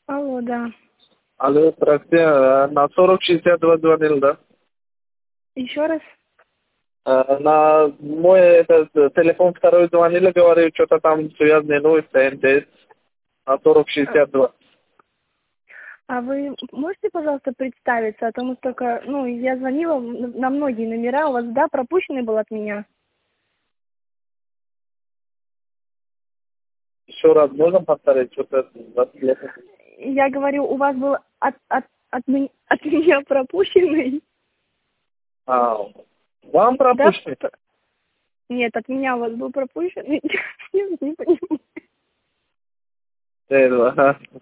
Алло, да. Алло, здравствуйте. На 4062 звонил, да? Еще раз? На мой телефон второй звонили, говорю, что-то там связанные новости, НТС. На А 4062. а вы можете, пожалуйста, представиться? А то мы только, я звонила на многие номера, у вас, да, пропущенный был от меня? Еще раз можно повторить, что-то вас плохо. Я говорю, у вас был от меня пропущенный? А, вам Да? пропущенный? Нет, от меня у вас был пропущенный. Я не понимаю.